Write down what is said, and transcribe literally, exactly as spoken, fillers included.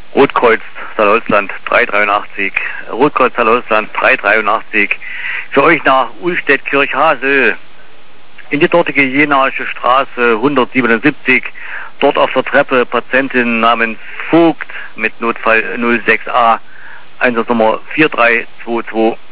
Rotkreuz Salzholzland drei dreiundachtzig, Rotkreuz Salzholzland drei dreiundachtzig, für euch nach Ullstedt-Kirchhasel, in die dortige Jenaische Straße hundertsiebenundsiebzig, dort auf der Treppe Patientin namens Vogt mit Notfall null sechs a, Einsatznummer vier drei zwei zwei.